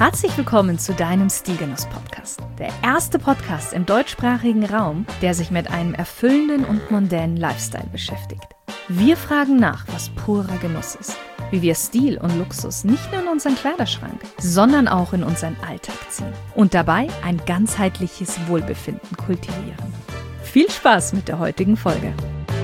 Herzlich willkommen zu deinem Stilgenuss-Podcast. Der erste Podcast im deutschsprachigen Raum, der sich mit einem erfüllenden und mondänen Lifestyle beschäftigt. Wir fragen nach, was purer Genuss ist. Wie wir Stil und Luxus nicht nur in unseren Kleiderschrank, sondern auch in unseren Alltag ziehen. Und dabei ein ganzheitliches Wohlbefinden kultivieren. Viel Spaß mit der heutigen Folge.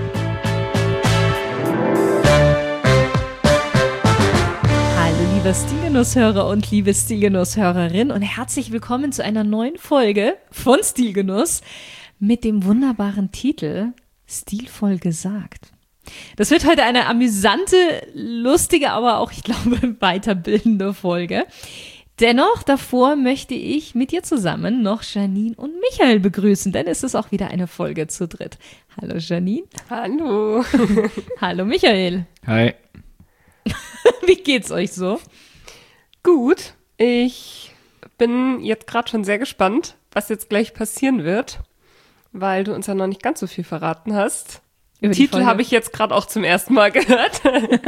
Liebe Stilgenusshörer und liebe Stilgenusshörerin und herzlich willkommen zu einer neuen Folge von Stilgenuss mit dem wunderbaren Titel Stilvoll gesagt. Das wird heute eine amüsante, lustige, aber auch, ich glaube, weiterbildende Folge. Dennoch, davor möchte ich mit dir zusammen noch Janine und Michael begrüßen, denn es ist auch wieder eine Folge zu dritt. Hallo Janine. Hallo. Hallo Michael. Hi. Wie geht's euch so? Gut, ich bin jetzt gerade schon sehr gespannt, was jetzt gleich passieren wird, weil du uns ja noch nicht ganz so viel verraten hast. Den Titel habe ich jetzt gerade auch zum ersten Mal gehört.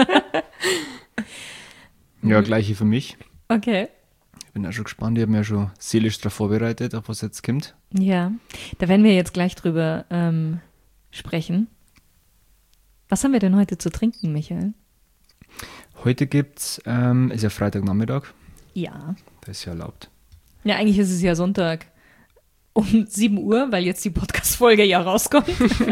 Ja, gleiche für mich. Okay. Ich bin auch schon gespannt, ich habe mich ja schon seelisch darauf vorbereitet, auf was jetzt kommt. Ja, da werden wir jetzt gleich drüber sprechen. Was haben wir denn heute zu trinken, Michael? Heute gibt's, ist ja Freitagnachmittag. Ja. Das ist ja erlaubt. Ja, eigentlich ist es ja Sonntag um 7 Uhr, weil jetzt die Podcast-Folge ja rauskommt.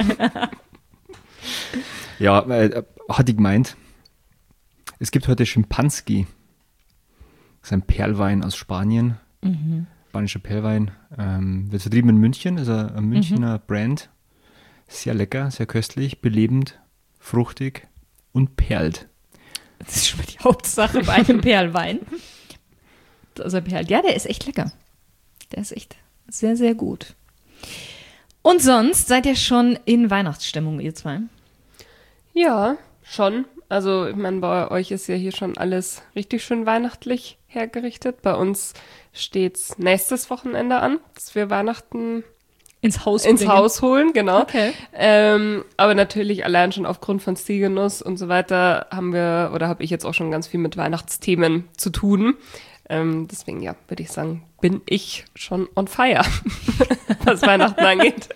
Ja, hatte ich gemeint, es gibt heute Schimpanski. Das ist ein Perlwein aus Spanien. Spanischer Perlwein. Wird vertrieben in München, ist ein Münchner Brand. Sehr lecker, sehr köstlich, belebend, fruchtig und perlt. Das ist schon mal die Hauptsache bei einem Perlwein. Dass er perlt. Ja, der ist echt lecker. Der ist echt sehr, sehr gut. Und sonst seid ihr schon in Weihnachtsstimmung, ihr zwei? Ja, schon. Also, ich meine, bei euch ist ja hier schon alles richtig schön weihnachtlich hergerichtet. Bei uns steht's nächstes Wochenende an, dass wir Weihnachten ins Haus holen, genau. Okay. Aber natürlich allein schon aufgrund von Stilgenuss und so weiter habe ich jetzt auch schon ganz viel mit Weihnachtsthemen zu tun. Deswegen, ja, würde ich sagen, bin ich schon on fire, was Weihnachten angeht.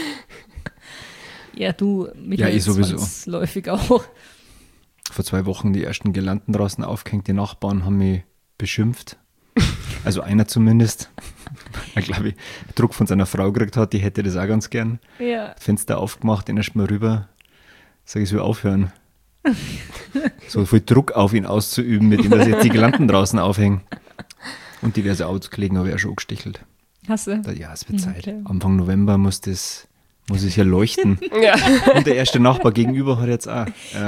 Ja, du, Michael, ja, ich sowieso. Zwangsläufig auch. Vor 2 Wochen die ersten Girlanden draußen aufgehängt, die Nachbarn haben mich beschimpft. Also einer zumindest. Ich glaube, Druck von seiner Frau gekriegt hat, die hätte das auch ganz gern. Ja. Fenster aufgemacht, den erst mal rüber. Sag ich, soll aufhören. So viel Druck auf ihn auszuüben, mit dem dass jetzt die Girlanden draußen aufhängen. Und diverse Autos gelegen, habe ich auch schon angestichelt. Hast du? Ja, es wird Zeit. Okay. Anfang November muss es hier leuchten. Ja. Und der erste Nachbar gegenüber hat jetzt auch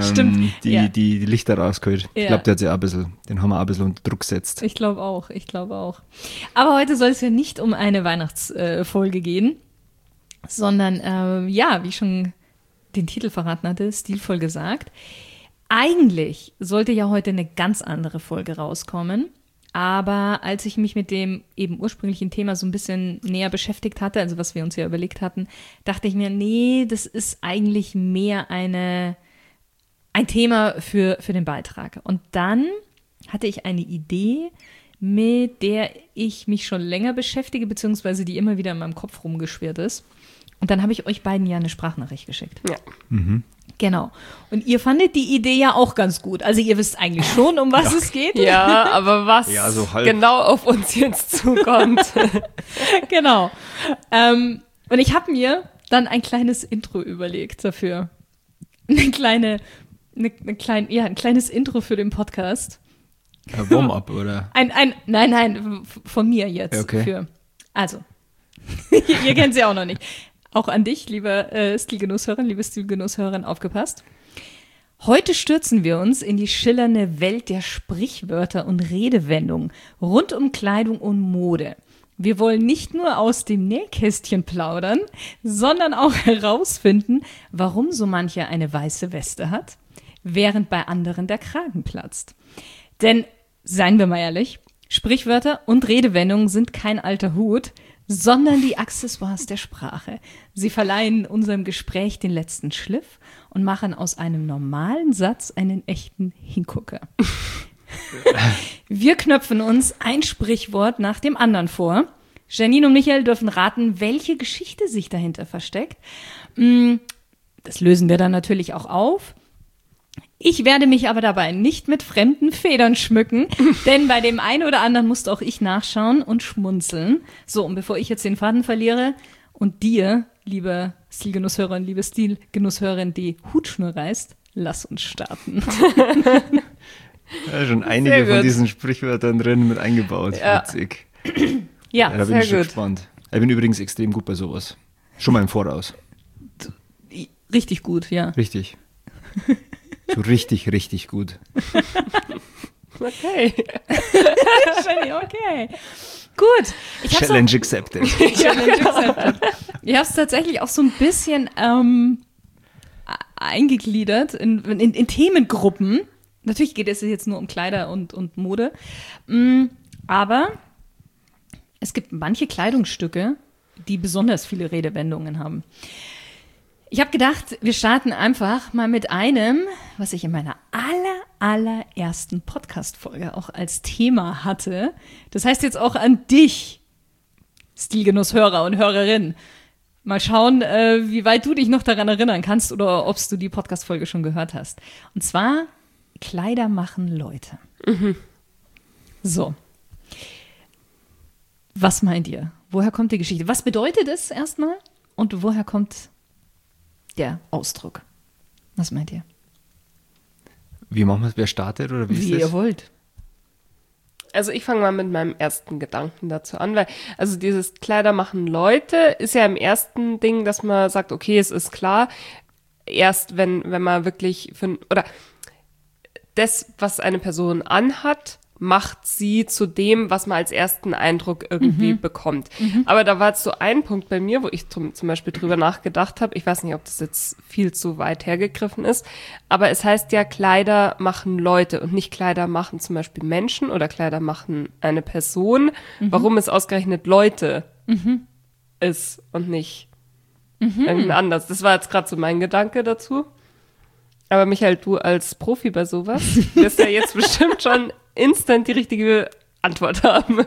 die Lichter rausgeholt. Ja. Ich glaube, der hat sich auch den haben wir auch ein bisschen unter Druck gesetzt. Ich glaube auch. Aber heute soll es ja nicht um eine Weihnachtsfolge gehen, sondern, wie ich schon den Titel verraten hatte, stilvoll gesagt. Eigentlich sollte ja heute eine ganz andere Folge rauskommen, aber als ich mich mit dem eben ursprünglichen Thema so ein bisschen näher beschäftigt hatte, also was wir uns ja überlegt hatten, dachte ich mir, nee, das ist eigentlich mehr ein Thema für den Beitrag. Und dann hatte ich eine Idee, mit der ich mich schon länger beschäftige, beziehungsweise die immer wieder in meinem Kopf rumgeschwirrt ist. Und dann habe ich euch beiden ja eine Sprachnachricht geschickt. Ja. Genau. Und ihr fandet die Idee ja auch ganz gut. Also ihr wisst eigentlich schon, um was es geht. Ja, aber was Ja, so halb. genau auf uns jetzt zukommt. Genau. Und ich habe mir dann ein kleines Intro überlegt dafür. Ein kleines Intro für den Podcast. Ein Warm-up, oder? Nein, von mir jetzt. Okay. Also, ihr kennt sie auch noch nicht. Auch an dich, liebe Stilgenusshörerin, aufgepasst. Heute stürzen wir uns in die schillernde Welt der Sprichwörter und Redewendungen rund um Kleidung und Mode. Wir wollen nicht nur aus dem Nähkästchen plaudern, sondern auch herausfinden, warum so mancher eine weiße Weste hat, während bei anderen der Kragen platzt. Denn, seien wir mal ehrlich, Sprichwörter und Redewendungen sind kein alter Hut, sondern die Accessoires der Sprache. Sie verleihen unserem Gespräch den letzten Schliff und machen aus einem normalen Satz einen echten Hingucker. Wir knöpfen uns ein Sprichwort nach dem anderen vor. Janine und Michael dürfen raten, welche Geschichte sich dahinter versteckt. Das lösen wir dann natürlich auch auf. Ich werde mich aber dabei nicht mit fremden Federn schmücken, denn bei dem einen oder anderen musste auch ich nachschauen und schmunzeln. So, und bevor ich jetzt den Faden verliere und dir, liebe Stilgenusshörerin, liebe Stilgenusshörerin, die Hutschnur reißt, lass uns starten. Ja, schon einige von diesen Sprichwörtern drin mit eingebaut. Ja. Witzig. Ja, Da bin ich schon gespannt. Ich bin übrigens extrem gut bei sowas. Schon mal im Voraus. richtig gut, ja. Richtig. So richtig, richtig gut. Okay. Okay. Gut. Challenge accepted. Challenge accepted. Ich habe es tatsächlich auch so ein bisschen eingegliedert in Themengruppen. Natürlich geht es jetzt nur um Kleider und Mode. Aber es gibt manche Kleidungsstücke, die besonders viele Redewendungen haben. Ich habe gedacht, wir starten einfach mal mit einem, was ich in meiner allerersten Podcast-Folge auch als Thema hatte. Das heißt jetzt auch an dich, Stilgenusshörer und Hörerin. Mal schauen, wie weit du dich noch daran erinnern kannst oder ob du die Podcast-Folge schon gehört hast. Und zwar, Kleider machen Leute. So. Was meint ihr? Woher kommt die Geschichte? Was bedeutet es erstmal? Und woher kommt der Ausdruck? Was meint ihr? Wie machen wir es? Wer startet oder wie ist Wie das? ihr wollt. Also ich fange mal mit meinem ersten Gedanken dazu an, weil also dieses Kleider machen Leute ist ja im ersten Ding, dass man sagt, okay, es ist klar, erst wenn man wirklich oder das, was eine Person anhat, macht sie zu dem, was man als ersten Eindruck irgendwie bekommt. Aber da war jetzt so ein Punkt bei mir, wo ich zum Beispiel drüber nachgedacht habe. Ich weiß nicht, ob das jetzt viel zu weit hergegriffen ist, aber es heißt ja, Kleider machen Leute und nicht Kleider machen zum Beispiel Menschen oder Kleider machen eine Person. Warum es ausgerechnet Leute ist und nicht irgendein anders. Das war jetzt gerade so mein Gedanke dazu. Aber Michael, du als Profi bei sowas wirst ja jetzt bestimmt schon instant die richtige Antwort haben.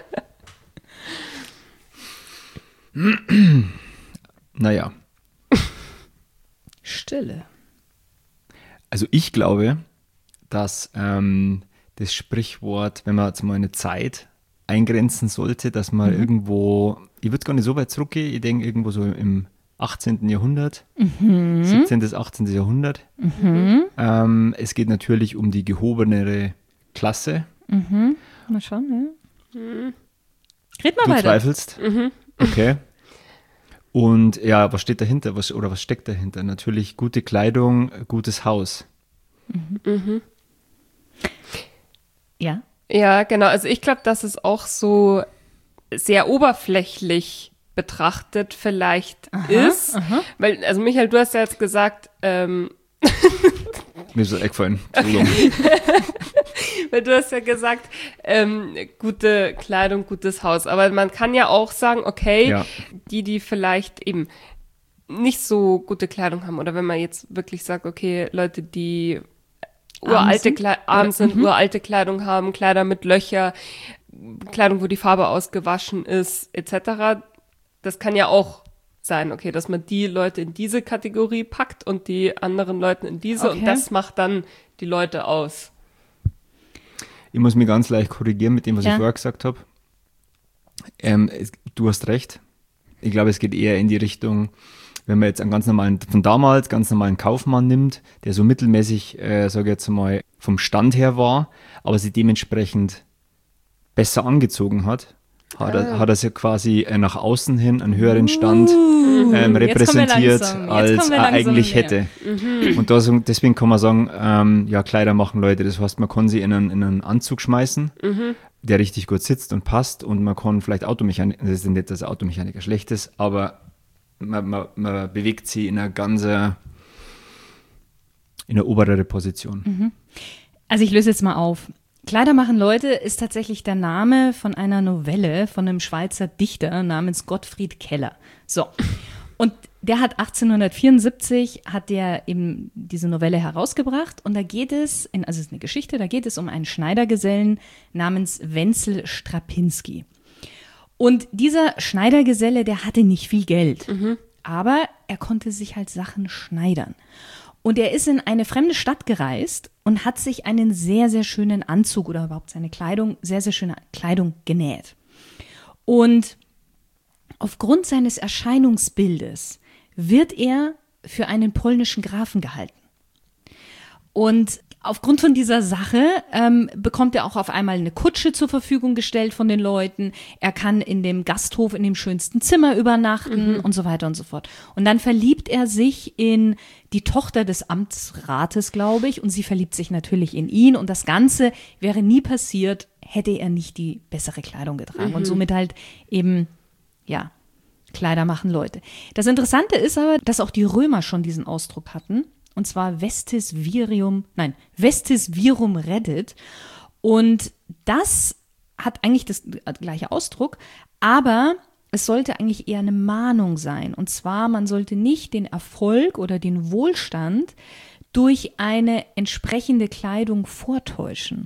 Naja, Stille. also ich glaube, dass das Sprichwort, wenn man jetzt mal eine Zeit eingrenzen sollte, dass man irgendwo, ich würde gar nicht so weit zurückgehen, ich denke irgendwo so im 18. Jahrhundert, 17. bis 18. Jahrhundert. Es geht natürlich um die gehobenere Klasse. Mal schauen, ja. Red mal Du weiter. zweifelst? Okay. Und ja, was steht dahinter? Was steckt dahinter? Natürlich gute Kleidung, gutes Haus. Ja. Ja, genau. Also ich glaube, dass es auch so sehr oberflächlich betrachtet vielleicht ist. Weil, also Michael, du hast ja jetzt gesagt, Mir ist das eingefallen. Entschuldigung. weil du hast ja gesagt, gute Kleidung, gutes Haus. Aber man kann ja auch sagen, okay, Ja. die vielleicht eben nicht so gute Kleidung haben oder wenn man jetzt wirklich sagt, okay, Leute, die arm sind, uralte Kleidung haben, Kleider mit Löcher, Kleidung, wo die Farbe ausgewaschen ist, etc., das kann ja auch sein, okay, dass man die Leute in diese Kategorie packt und die anderen Leute in diese und das macht dann die Leute aus. Ich muss mich ganz leicht korrigieren mit dem, was Ja. ich vorher gesagt habe. Du hast recht. Ich glaube, es geht eher in die Richtung, wenn man jetzt einen ganz normalen Kaufmann nimmt, der so mittelmäßig, sage ich jetzt mal, vom Stand her war, aber sich dementsprechend besser angezogen hat, hat er ja quasi nach außen hin einen höheren Stand repräsentiert, als er eigentlich hätte. Und deswegen kann man sagen, ja, Kleider machen Leute. Das heißt, man kann sie in einen Anzug schmeißen, der richtig gut sitzt und passt, und man kann vielleicht Automechaniker, das ist nicht, dass Automechaniker schlecht ist, aber man bewegt sie in eine oberere Position. Also ich löse jetzt mal auf. Kleider machen Leute ist tatsächlich der Name von einer Novelle von einem Schweizer Dichter namens Gottfried Keller. So. Und der hat 1874 hat der eben diese Novelle herausgebracht und da geht es, also es ist eine Geschichte, da geht es um einen Schneidergesellen namens Wenzel Strapinski. Und dieser Schneidergeselle, der hatte nicht viel Geld, aber er konnte sich halt Sachen schneidern. Und er ist in eine fremde Stadt gereist und hat sich einen sehr, sehr schönen Anzug oder überhaupt seine Kleidung, sehr, sehr schöne Kleidung genäht. Und aufgrund seines Erscheinungsbildes wird er für einen polnischen Grafen gehalten. Und aufgrund von dieser Sache bekommt er auch auf einmal eine Kutsche zur Verfügung gestellt von den Leuten. Er kann in dem Gasthof in dem schönsten Zimmer übernachten und so weiter und so fort. Und dann verliebt er sich in die Tochter des Amtsrates, glaube ich, und sie verliebt sich natürlich in ihn. Und das Ganze wäre nie passiert, hätte er nicht die bessere Kleidung getragen. Und somit halt eben, ja, Kleider machen Leute. Das Interessante ist aber, dass auch die Römer schon diesen Ausdruck hatten. Und zwar Vestis Virum reddit. Und das hat eigentlich das gleiche Ausdruck, aber es sollte eigentlich eher eine Mahnung sein. Und zwar, man sollte nicht den Erfolg oder den Wohlstand durch eine entsprechende Kleidung vortäuschen.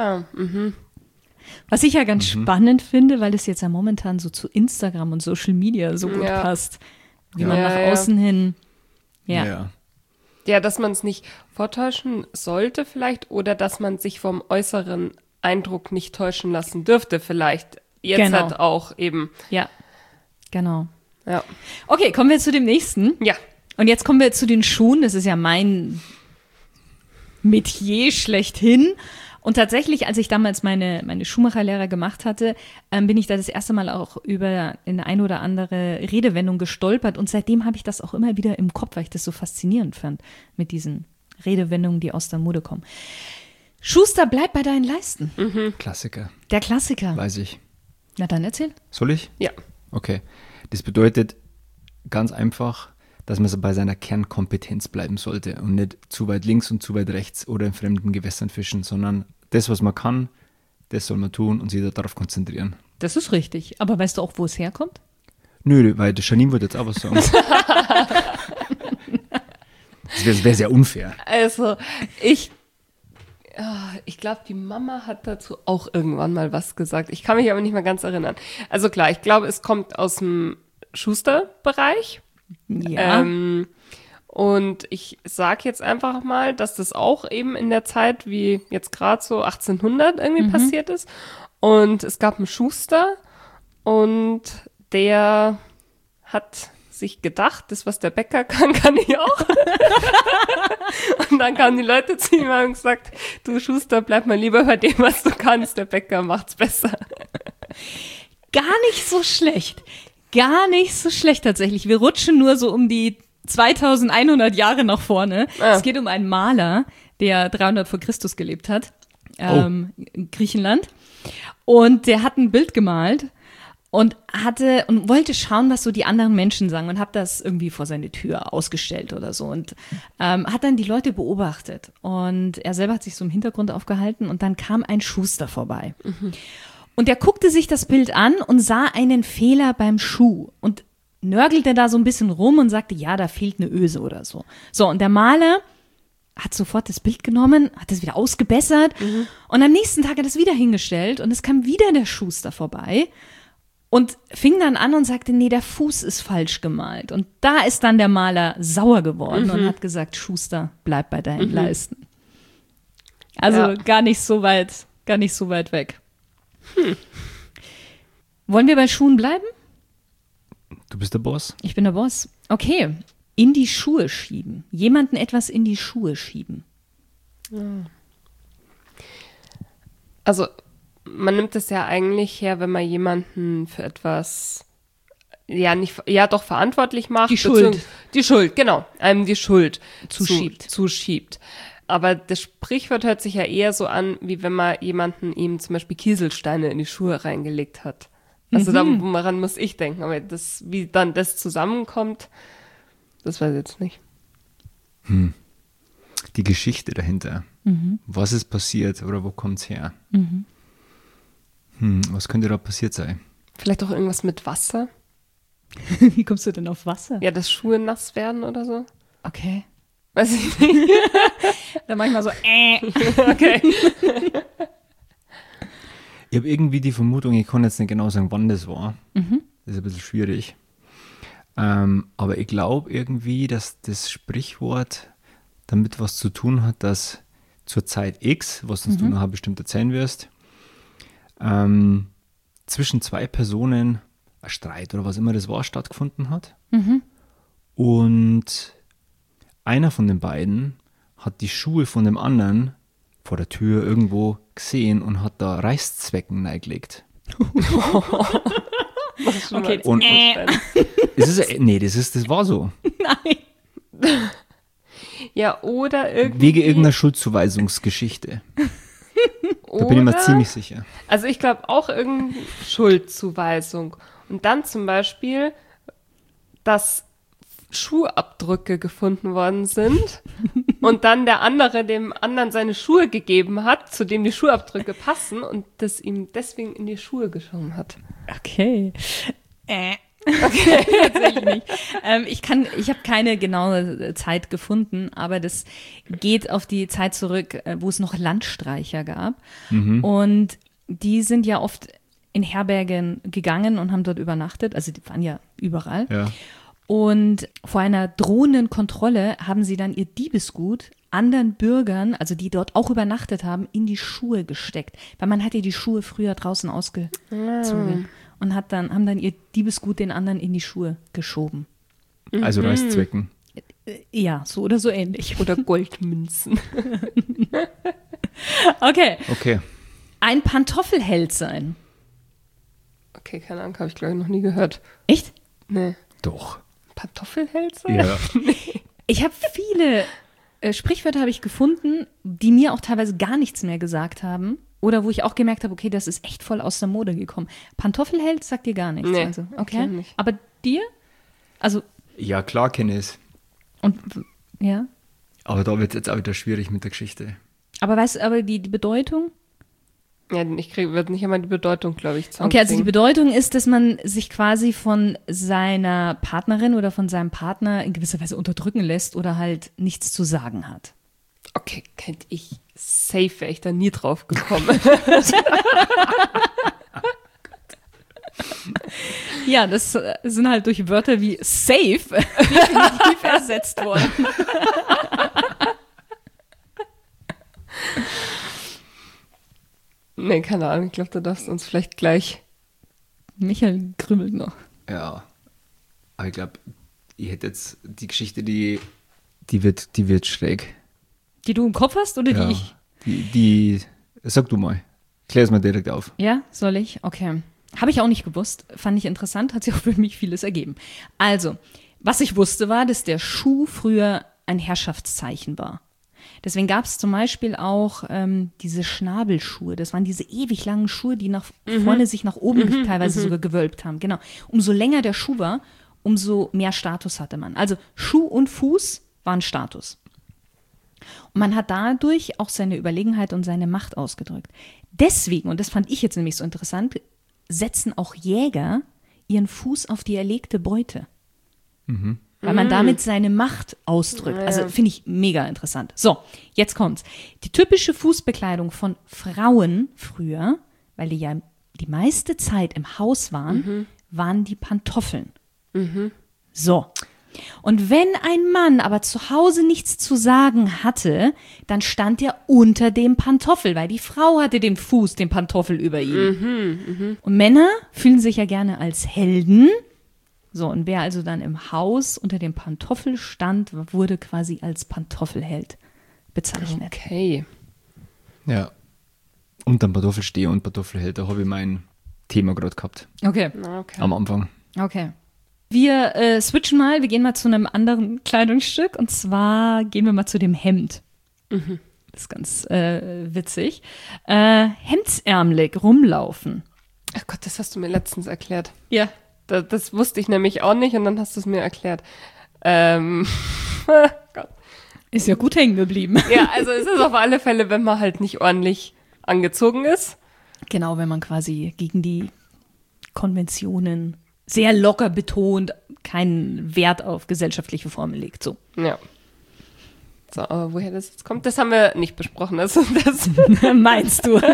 Was ich ja ganz spannend finde, weil es jetzt ja momentan so zu Instagram und Social Media so gut passt, wie man nach außen hin, Ja, dass man es nicht vortäuschen sollte vielleicht oder dass man sich vom äußeren Eindruck nicht täuschen lassen dürfte vielleicht. Jetzt halt auch eben. Ja, genau. Ja. Okay, kommen wir zu dem nächsten. Ja. Und jetzt kommen wir zu den Schuhen. Das ist ja mein Metier schlechthin. Und tatsächlich, als ich damals meine Schuhmacherlehre gemacht hatte, bin ich da das erste Mal auch über eine ein oder andere Redewendung gestolpert. Und seitdem habe ich das auch immer wieder im Kopf, weil ich das so faszinierend fand mit diesen Redewendungen, die aus der Mode kommen. Schuster, bleib bei deinen Leisten. Klassiker. Der Klassiker. Weiß ich. Na dann erzähl. Soll ich? Ja. Okay. Das bedeutet ganz einfach, dass man so bei seiner Kernkompetenz bleiben sollte und nicht zu weit links und zu weit rechts oder in fremden Gewässern fischen, sondern das, was man kann, das soll man tun und sich darauf konzentrieren. Das ist richtig. Aber weißt du auch, wo es herkommt? Nö, weil der Janine wollte jetzt auch was sagen. Das wäre sehr unfair. Also, ich glaube, die Mama hat dazu auch irgendwann mal was gesagt. Ich kann mich aber nicht mehr ganz erinnern. Also klar, ich glaube, es kommt aus dem Schusterbereich. Ja. Und ich sage jetzt einfach mal, dass das auch eben in der Zeit, wie jetzt gerade so 1800 irgendwie passiert ist. Und es gab einen Schuster und der hat sich gedacht, das, was der Bäcker kann, kann ich auch. Und dann kamen die Leute zu ihm und haben gesagt, du Schuster, bleib mal lieber bei dem, was du kannst, der Bäcker macht's besser. Gar nicht so schlecht. Gar nicht so schlecht tatsächlich. Wir rutschen nur so um die 2100 Jahre nach vorne. Es geht um einen Maler, der 300 vor Christus gelebt hat, in Griechenland. Und der hat ein Bild gemalt und wollte schauen, was so die anderen Menschen sagen und hat das irgendwie vor seine Tür ausgestellt oder so und hat dann die Leute beobachtet. Und er selber hat sich so im Hintergrund aufgehalten und dann kam ein Schuster vorbei. Und der guckte sich das Bild an und sah einen Fehler beim Schuh und nörgelte da so ein bisschen rum und sagte, ja, da fehlt eine Öse oder so. So, und der Maler hat sofort das Bild genommen, hat es wieder ausgebessert und am nächsten Tag hat er es wieder hingestellt und es kam wieder der Schuster vorbei und fing dann an und sagte, nee, der Fuß ist falsch gemalt. Und da ist dann der Maler sauer geworden und hat gesagt, Schuster, bleib bei deinen Leisten. Also gar nicht so weit weg. Wollen wir bei Schuhen bleiben? Du bist der Boss. Ich bin der Boss. Okay. In die Schuhe schieben. Jemanden etwas in die Schuhe schieben. Also, man nimmt es ja eigentlich her, wenn man jemanden für etwas, doch verantwortlich macht. Die Schuld. Die Schuld, genau. Einem die Schuld Zuschiebt. Aber das Sprichwort hört sich ja eher so an, wie wenn man jemanden ihm zum Beispiel Kieselsteine in die Schuhe reingelegt hat. Also daran muss ich denken. Aber wie dann das zusammenkommt, das weiß ich jetzt nicht. Die Geschichte dahinter. Was ist passiert oder wo kommt es her? Was könnte da passiert sein? Vielleicht auch irgendwas mit Wasser? Wie kommst du denn auf Wasser? Ja, dass Schuhe nass werden oder so. Okay. Weiß ich nicht. Dann manchmal so, Okay. Ich habe irgendwie die Vermutung, ich kann jetzt nicht genau sagen, wann das war. Das ist ein bisschen schwierig. Aber ich glaube irgendwie, dass das Sprichwort damit was zu tun hat, dass zur Zeit X, was uns du nachher bestimmt erzählen wirst, zwischen zwei Personen ein Streit oder was immer das war, stattgefunden hat. Und einer von den beiden hat die Schuhe von dem anderen vor der Tür irgendwo gesehen und hat da Reißzwecken reingelegt. Okay. Und das war so. Nein. Ja, oder irgendwie. Wegen irgendeiner Schuldzuweisungsgeschichte. Da bin ich mir ziemlich sicher. Also ich glaube auch irgendeine Schuldzuweisung. Und dann zum Beispiel, dass Schuhabdrücke gefunden worden sind und dann der andere dem anderen seine Schuhe gegeben hat, zu dem die Schuhabdrücke passen und das ihm deswegen in die Schuhe geschoben hat. Okay. Tatsächlich nicht. Ich habe keine genaue Zeit gefunden, aber das geht auf die Zeit zurück, wo es noch Landstreicher gab. Und die sind ja oft in Herbergen gegangen und haben dort übernachtet. Also die waren ja überall. Ja. Und vor einer drohenden Kontrolle haben sie dann ihr Diebesgut anderen Bürgern, also die dort auch übernachtet haben, in die Schuhe gesteckt. Weil man hat ja die Schuhe früher draußen ausgezogen und haben dann ihr Diebesgut den anderen in die Schuhe geschoben. Also Reißzwecken. Ja, so oder so ähnlich. Oder Goldmünzen. Okay. Ein Pantoffelheld sein. Okay, keine Ahnung, habe ich glaube ich noch nie gehört. Echt? Nee. Doch. Pantoffelhälse? Ja. Ich habe viele Sprichwörter habe ich gefunden, die mir auch teilweise gar nichts mehr gesagt haben. Oder wo ich auch gemerkt habe, okay, das ist echt voll aus der Mode gekommen. Pantoffelheld sagt dir gar nichts. Nee, also, okay. kenn nicht. Aber dir? Also, Ja, klar kenne ich es. und ja. Aber da wird es jetzt auch wieder schwierig mit der Geschichte. Aber weißt du, aber die Bedeutung? Ja, wird nicht einmal die Bedeutung, glaube ich, Okay, also die Bedeutung ist, dass man sich quasi von seiner Partnerin oder von seinem Partner in gewisser Weise unterdrücken lässt oder halt nichts zu sagen hat. Okay, kennt ich. Safe wäre ich da nie drauf gekommen. Ja, das sind halt durch Wörter wie safe definitiv ersetzt worden. Nee, keine Ahnung. Ich glaube, du darfst uns vielleicht gleich. Michael krümmelt noch. Ja. Aber ich glaube, ich hätte jetzt die Geschichte, die wird schräg. Die du im Kopf hast oder Ja. die ich? Sag du mal. Klär es mal direkt auf. Ja, soll ich? Okay. Habe ich auch nicht gewusst. Fand ich interessant, hat sich auch für mich vieles ergeben. Also, was ich wusste war, dass der Schuh früher ein Herrschaftszeichen war. Deswegen gab es zum Beispiel auch diese Schnabelschuhe. Das waren diese ewig langen Schuhe, die nach vorne sich nach oben teilweise sogar gewölbt haben. Genau. Umso länger der Schuh war, umso mehr Status hatte man. Also Schuh und Fuß waren Status. Und man hat dadurch auch seine Überlegenheit und seine Macht ausgedrückt. Deswegen, und das fand ich jetzt nämlich so interessant, setzen auch Jäger ihren Fuß auf die erlegte Beute. Weil man damit seine Macht ausdrückt. Also finde ich mega interessant. So, jetzt kommt's. Die typische Fußbekleidung von Frauen früher, weil die ja die meiste Zeit im Haus waren, waren die Pantoffeln. So. Und wenn ein Mann aber zu Hause nichts zu sagen hatte, dann stand er unter dem Pantoffel, weil die Frau hatte den Fuß, den Pantoffel über ihm. Und Männer fühlen sich ja gerne als Helden. So, und wer also dann im Haus unter dem Pantoffel stand, wurde quasi als Pantoffelheld bezeichnet. Okay. Ja. Unterm Pantoffel stehe und Pantoffelheld, da habe ich mein Thema gerade gehabt. Okay. Am Anfang. Okay. Wir switchen mal, wir gehen mal zu einem anderen Kleidungsstück und zwar gehen wir mal zu dem Hemd. Das ist ganz witzig. Hemdsärmelig rumlaufen. Ach Gott, das hast du mir letztens erklärt. Ja. Das wusste ich nämlich auch nicht und dann hast du es mir erklärt. Gott. Ist ja gut hängen geblieben. Ja, also es ist auf alle Fälle, wenn man halt nicht ordentlich angezogen ist. Genau, wenn man quasi gegen die Konventionen sehr locker betont, keinen Wert auf gesellschaftliche Formen legt. So. Ja. So, aber woher das jetzt kommt, das haben wir nicht besprochen. Das Meinst du?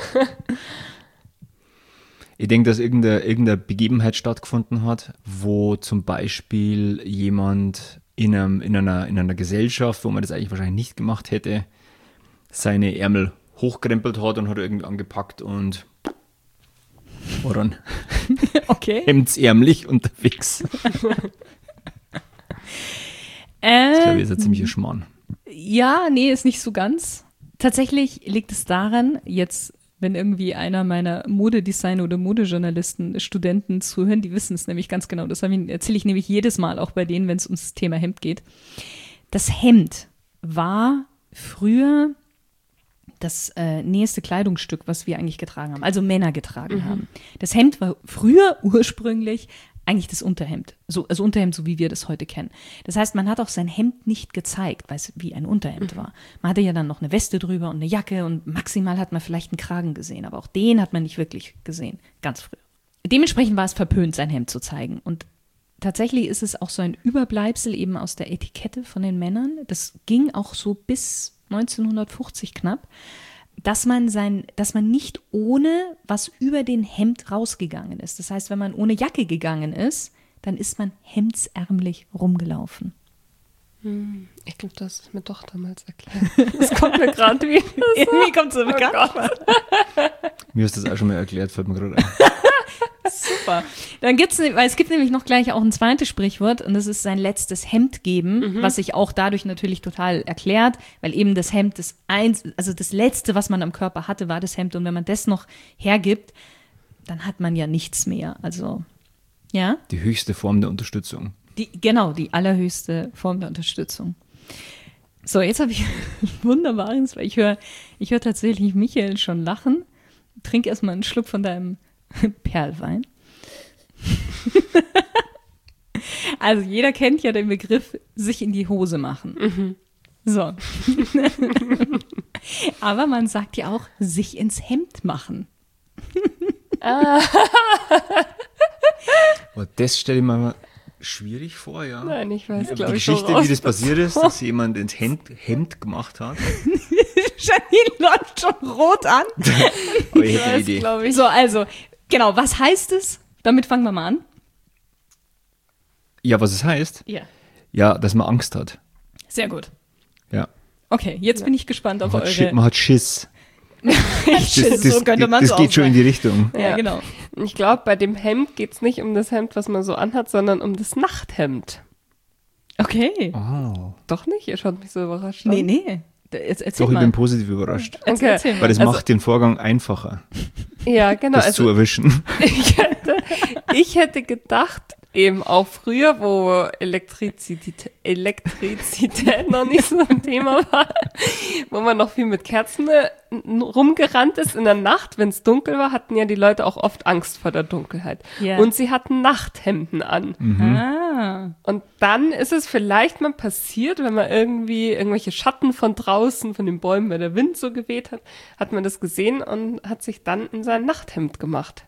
Ich denke, dass irgendeine Begebenheit stattgefunden hat, wo zum Beispiel jemand in einer Gesellschaft, wo man das eigentlich wahrscheinlich nicht gemacht hätte, seine Ärmel hochkrempelt hat und hat irgendwie angepackt und war dann hemdsärmlich unterwegs. Das glaube ich ist ein ziemlicher Schmarrn. Ja, nee, ist nicht so ganz. Tatsächlich liegt es daran, jetzt, wenn irgendwie einer meiner Modedesign- oder Modejournalisten Studenten zuhören, die wissen es nämlich ganz genau. Das erzähle ich nämlich jedes Mal, auch bei denen, wenn es ums Thema Hemd geht. Das Hemd war früher das nächste Kleidungsstück, was wir eigentlich getragen haben, also Männer getragen haben. Das Hemd war früher ursprünglich eigentlich das Unterhemd, also Unterhemd, so wie wir das heute kennen. Das heißt, man hat auch sein Hemd nicht gezeigt, weil es wie ein Unterhemd war. Man hatte ja dann noch eine Weste drüber und eine Jacke und maximal hat man vielleicht einen Kragen gesehen, aber auch den hat man nicht wirklich gesehen, ganz früh. Dementsprechend war es verpönt, sein Hemd zu zeigen. Und tatsächlich ist es auch so ein Überbleibsel eben aus der Etikette von den Männern. Das ging auch so bis 1950 knapp, dass man nicht ohne was über den Hemd rausgegangen ist. Das heißt, wenn man ohne Jacke gegangen ist, dann ist man hemdsärmlich rumgelaufen. Ich glaube, das ist mir doch damals erklärt. Das kommt mir gerade wieder so. Irgendwie kommt es so bekannt vor. Mir ist das auch schon mal erklärt, fällt mir gerade ein. Super. Dann weil es gibt nämlich noch gleich auch ein zweites Sprichwort und das ist sein letztes Hemd geben, was sich auch dadurch natürlich total erklärt, weil eben das Hemd also das Letzte, was man am Körper hatte, war das Hemd und wenn man das noch hergibt, dann hat man ja nichts mehr. Also, ja. Die höchste Form der Unterstützung. Die allerhöchste Form der Unterstützung. So, jetzt habe ich Wunderbares, weil ich höre tatsächlich Michael schon lachen. Trink erstmal einen Schluck von deinem Perlwein. Also jeder kennt ja den Begriff sich in die Hose machen. So. Aber man sagt ja auch sich ins Hemd machen. Das stelle ich mir mal schwierig vor, ja. Nein, ich weiß, Die glaube ich, schon Geschichte, wie das passiert ist, dass jemand ins Hemd gemacht hat. Janine läuft schon rot an. Aber ich hätte eine Idee. glaube ich. So, also, genau, was heißt es? Damit fangen wir mal an. Ja, was es heißt? Ja. Ja, dass man Angst hat. Sehr gut. Ja. Okay, jetzt bin ich gespannt auf eure... Man hat Schiss. So könnte man es Das auch geht schon in die Richtung. Ja, genau. Ich glaube, bei dem Hemd geht es nicht um das Hemd, was man so anhat, sondern um das Nachthemd. Okay. Oh. Doch nicht? Ihr schaut mich so überrascht an. Nee. Jetzt erzähl Doch, ich mal. bin positiv überrascht. Erzähl mal. Weil das macht den Vorgang einfacher, Ja, genau. das zu erwischen. Ich hätte gedacht, eben auch früher, wo Elektrizität noch nicht so ein Thema war, wo man noch viel mit Kerzen rumgerannt ist in der Nacht, wenn es dunkel war, hatten ja die Leute auch oft Angst vor der Dunkelheit. Ja. Und sie hatten Nachthemden an. Ah. Und dann ist es vielleicht mal passiert, wenn man irgendwie irgendwelche Schatten von draußen, von den Bäumen, weil der Wind so geweht hat, hat man das gesehen und hat sich dann in sein Nachthemd gemacht.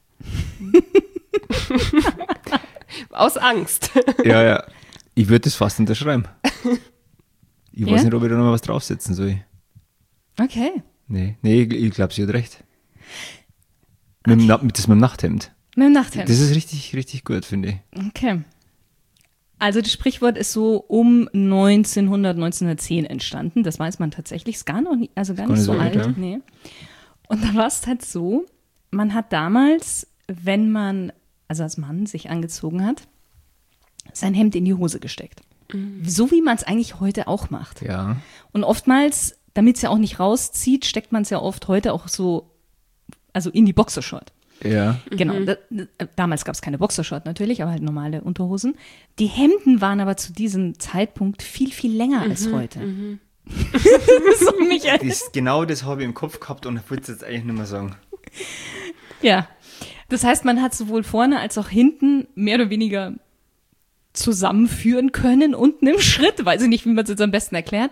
Aus Angst. Ja. Ich würde das fast unterschreiben. Ich weiß Ja? nicht, ob ich da noch mal was draufsetzen soll. Okay. Nee, ich glaube, sie hat recht. Das mit dem Nachthemd. Mit dem Nachthemd. Das ist richtig, richtig gut, finde ich. Okay. Also das Sprichwort ist so um 1910 entstanden. Das weiß man tatsächlich. Ist gar nicht so alt. Ja. Nee. Und da war es halt so, man hat damals, wenn man, also als Mann sich angezogen hat, sein Hemd in die Hose gesteckt. So wie man es eigentlich heute auch macht. Ja. Und oftmals, damit es ja auch nicht rauszieht, steckt man es ja oft heute auch so, also in die Boxershort. Ja. Genau, damals gab es keine Boxershort natürlich, aber halt normale Unterhosen. Die Hemden waren aber zu diesem Zeitpunkt viel, viel länger als heute. So, Michael. Genau das habe ich im Kopf gehabt und würde es jetzt eigentlich nicht mehr sagen. Ja, das heißt, man hat sowohl vorne als auch hinten mehr oder weniger zusammenführen können, unten im Schritt, weiß ich nicht, wie man es jetzt am besten erklärt.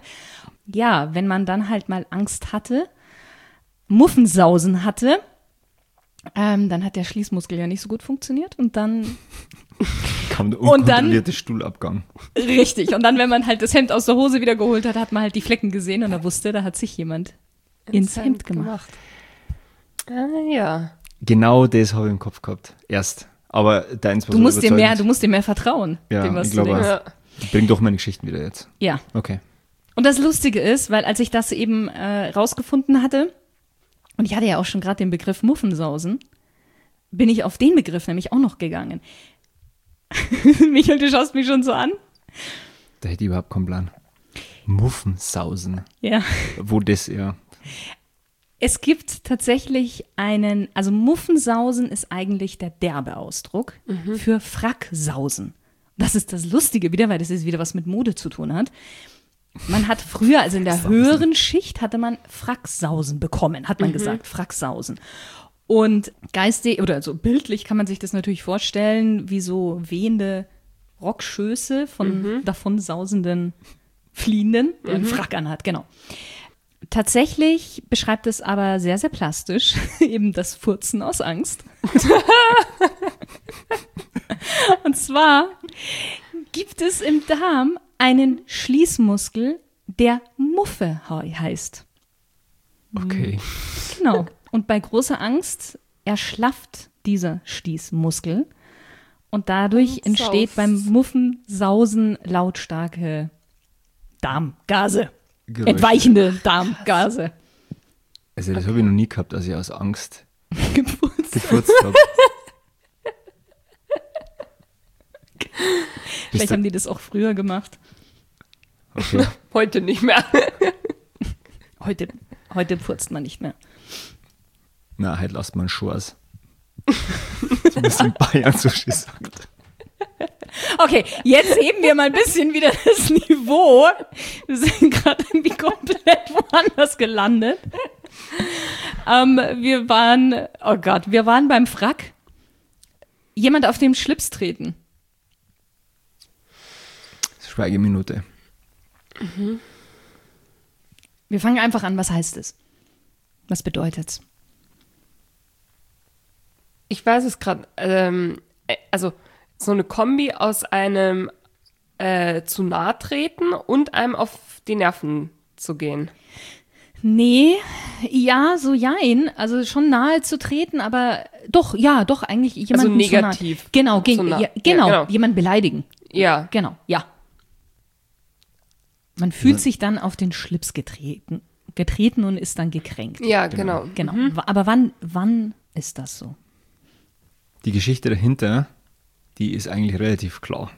Ja, wenn man dann halt mal Angst hatte, Muffensausen hatte, Dann hat der Schließmuskel ja nicht so gut funktioniert und dann Kam der Und dann- unkontrollierte Stuhlabgang. richtig. Und dann, wenn man halt das Hemd aus der Hose wieder geholt hat, hat man halt die Flecken gesehen und er wusste, da hat sich jemand ins Hemd gemacht. Ja. Genau das habe ich im Kopf gehabt. Erst. Aber deins war Du so musst überzeugend. dir mehr vertrauen, Ja, dem, was ich du glaube, denkst. Ja. Bring doch meine Geschichten wieder jetzt. Ja. Okay. Und das Lustige ist, weil als ich das eben rausgefunden hatte, und ich hatte ja auch schon gerade den Begriff Muffensausen, bin ich auf den Begriff nämlich auch noch gegangen. Michael, du schaust mich schon so an. Da hätte ich überhaupt keinen Plan. Muffensausen. Ja. Wo das, ja. Es gibt tatsächlich also Muffensausen ist eigentlich der derbe Ausdruck für Fracksausen. Das ist das Lustige wieder, weil das ist wieder was mit Mode zu tun hat. Man hat früher, also in der höheren Schicht, hatte man Fracksausen bekommen, hat man gesagt, Fracksausen. Und geistig, oder so bildlich kann man sich das natürlich vorstellen, wie so wehende Rockschöße von davon sausenden Fliehenden, der einen Frack anhat, genau. Tatsächlich beschreibt es aber sehr, sehr plastisch eben das Furzen aus Angst. Und zwar gibt es im Darm einen Schließmuskel, der Muffe heißt. Okay. Genau. Und bei großer Angst erschlafft dieser Schließmuskel und dadurch Und entsteht saust. beim Muffensausen lautstarke Darmgase. Geräusche. Entweichende Darmgase. Also das habe ich noch nie gehabt, dass ich aus Angst Gefurzt. gefurzt habe. Vielleicht haben die das auch früher gemacht. Okay. Heute nicht mehr. Heute furzt man nicht mehr. Na, halt lasst man Schors. So was in Bayern so schön sagt. Okay, jetzt heben wir mal ein bisschen wieder das Niveau. Wir sind gerade irgendwie komplett woanders gelandet. Wir waren beim Frack. Jemand auf dem Schlips treten. Schweigeminute. Wir fangen einfach an. Was heißt es? Was bedeutet's? Ich weiß es gerade. Also so eine Kombi aus einem zu nahe treten und einem auf die Nerven zu gehen. Nee, ja, so jein. Also schon nahe zu treten, aber doch, eigentlich jemanden Also zu nahe. negativ. Genau, Zu nah. ja, Ja, genau, genau. jemanden beleidigen. Ja. Genau, ja. Man fühlt sich dann auf den Schlips getreten und ist dann gekränkt. Ja, genau. Genau. Aber wann ist das so? Die Geschichte dahinter, die ist eigentlich relativ klar.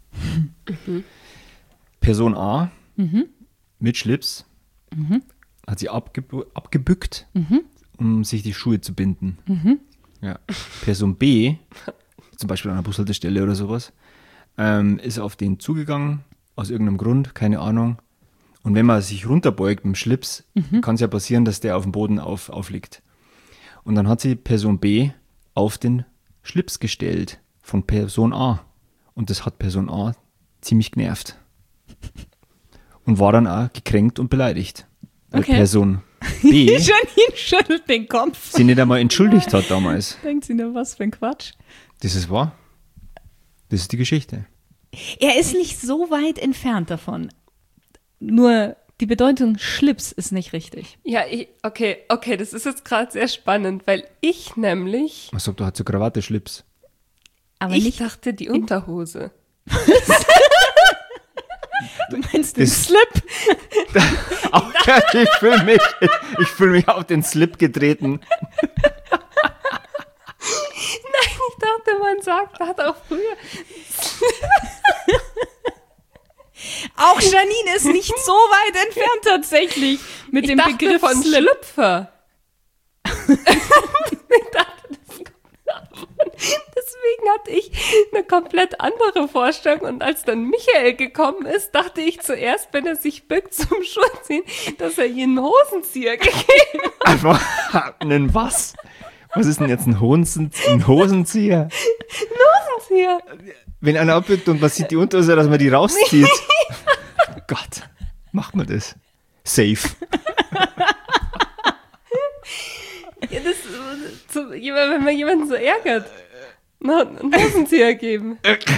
Person A mit Schlips hat sie abgebückt, um sich die Schuhe zu binden. Ja. Person B, zum Beispiel an einer Bushaltestelle oder sowas, ist auf den zugegangen, aus irgendeinem Grund, keine Ahnung. Und wenn man sich runterbeugt mit dem Schlips, kann es ja passieren, dass der auf dem Boden aufliegt. Und dann hat sie Person B auf den Schlips gestellt von Person A. Und das hat Person A ziemlich genervt. Und war dann auch gekränkt und beleidigt. Weil Okay. Person B Janine schüttelt den Kopf. sie nicht einmal entschuldigt hat damals. Denkt sie nur, was für ein Quatsch. Das ist wahr. Das ist die Geschichte. Er ist nicht so weit entfernt davon. Nur die Bedeutung Schlips ist nicht richtig. Ja, okay, das ist jetzt gerade sehr spannend, weil ich nämlich, Man sagt, du hast so Krawatte, Schlips. Aber ich nicht, dachte die Unterhose. du meinst den das- Slip. Ich fühl mich auf den Slip getreten. Ich dachte, man hat auch früher. Auch Janine ist nicht so weit entfernt tatsächlich mit dem dachte Begriff von Slip. Schlüpfer. Ich dachte, das kommt davon. Deswegen hatte ich eine komplett andere Vorstellung. Und als dann Michael gekommen ist, dachte ich zuerst, wenn er sich bückt zum Schuhziehen, dass er ihr einen Hosenzieher gegeben hat. Einfach einen was? Was ist denn jetzt ein Hosenzieher? Hosenzieher. Wenn einer abbückt und man sieht die Unterhose, dass man die rauszieht. Gott, macht man das? Safe. Ja, wenn man jemanden so ärgert, einen Hosenzieher geben.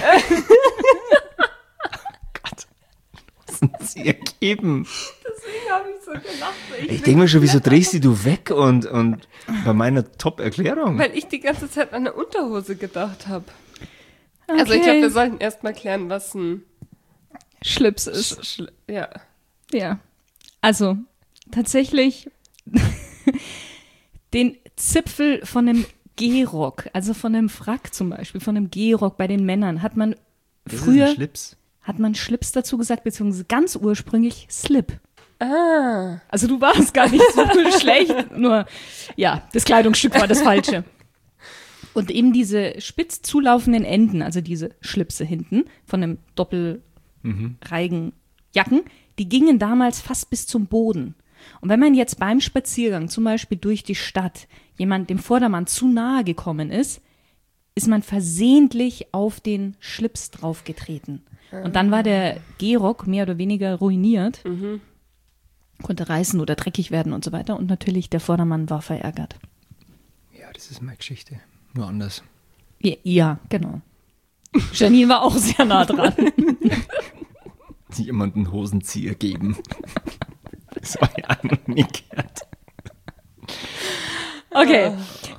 Gott. Hosenzieher geben. Deswegen habe ich so gelacht. Ich denke mir schon, wieso drehst du weg und bei meiner Top-Erklärung? Weil ich die ganze Zeit an eine Unterhose gedacht habe. Okay. Also ich glaube, wir sollten erst mal klären, was ein Schlips ist. ja. Ja. Also, tatsächlich den Zipfel von einem Gehrock, also von einem Frack zum Beispiel, von einem Gehrock bei den Männern, hat man Das früher, ist ein Schlips. hat man Schlips dazu gesagt, beziehungsweise ganz ursprünglich Slip. Ah. Also du warst gar nicht so schlecht, nur, ja, das Kleidungsstück war das Falsche. Und eben diese spitz zulaufenden Enden, also diese Schlipse hinten von einem doppelreigen Jacken, die gingen damals fast bis zum Boden. Und wenn man jetzt beim Spaziergang, zum Beispiel durch die Stadt, jemand dem Vordermann zu nahe gekommen ist, ist man versehentlich auf den Schlips draufgetreten. Und dann war der Gehrock mehr oder weniger ruiniert, konnte reißen oder dreckig werden und so weiter. Und natürlich der Vordermann war verärgert. Ja, das ist meine Geschichte. Nur anders. Ja, genau. Janine war auch sehr nah dran. Jemanden Hosenzieher geben. Das habe ich auch noch nie gehört. Okay.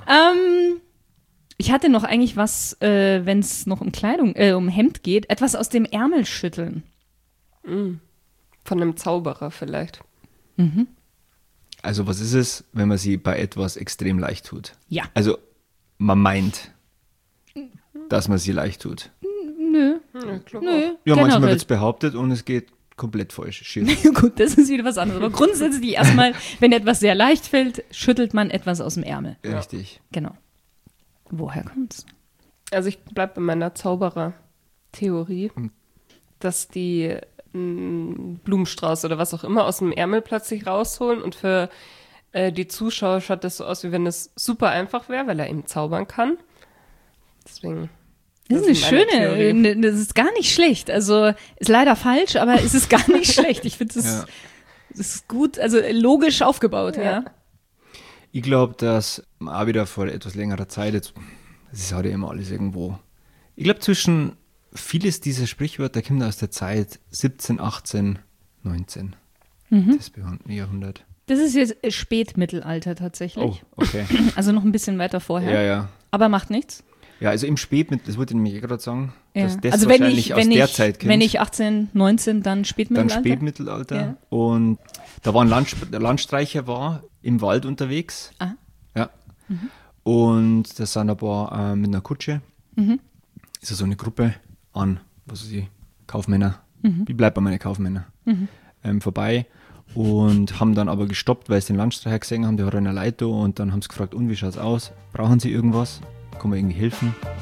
Ich hatte noch eigentlich was, wenn es noch um Kleidung, um Hemd geht, etwas aus dem Ärmel schütteln. Von einem Zauberer vielleicht. Also was ist es, wenn man sie bei etwas extrem leicht tut? Ja. Also man meint, dass man sie leicht tut. Nö. Ja, klar. Nö. Ja, manchmal generell. wird es behauptet und es geht komplett falsch. Schief. Gut, das ist wieder was anderes. Aber grundsätzlich erstmal, wenn etwas sehr leicht fällt, schüttelt man etwas aus dem Ärmel. Richtig. Genau. Woher kommt's? Also ich bleibe bei meiner Zauberer-Theorie, dass die einen Blumenstrauß oder was auch immer aus dem Ärmel plötzlich rausholen und für die Zuschauer schaut das so aus, wie wenn es super einfach wäre, weil er eben zaubern kann. Deswegen. Das ist eine meine Theorie. schöne, das ist gar nicht schlecht. Also ist leider falsch, aber es ist gar nicht schlecht. Ich finde, das ist gut, also logisch aufgebaut, ja. Ich glaube, dass auch wieder vor etwas längerer Zeit, jetzt, das ist halt ja immer alles irgendwo. Ich glaube, zwischen vieles dieser Sprichwörter kommt aus der Zeit 17, 18, 19. Das Jahrhundert. Das ist jetzt Spätmittelalter tatsächlich. Oh, okay. Also noch ein bisschen weiter vorher. Ja, ja. Aber macht nichts. Ja, also im Spätmittelalter, das wollte ich nämlich gerade sagen, Ja. dass das Also wenn wahrscheinlich ich, aus der Zeit kommt. wenn ich 18, 19, dann Dann Spätmittelalter. Spätmittelalter. Ja. Und da war der Landstreicher war im Wald unterwegs. Ah. Ja. Und da sind ein paar mit einer Kutsche. Ist ja so eine Gruppe an, was weiß ich, Kaufmänner. Ich bleibe bei meinen Kaufmännern. Vorbei. Und haben dann aber gestoppt, weil sie den Landstreicher gesehen haben, der hat eine Leiter und dann haben sie gefragt, und wie schaut's aus? Brauchen sie irgendwas? Kann man irgendwie helfen?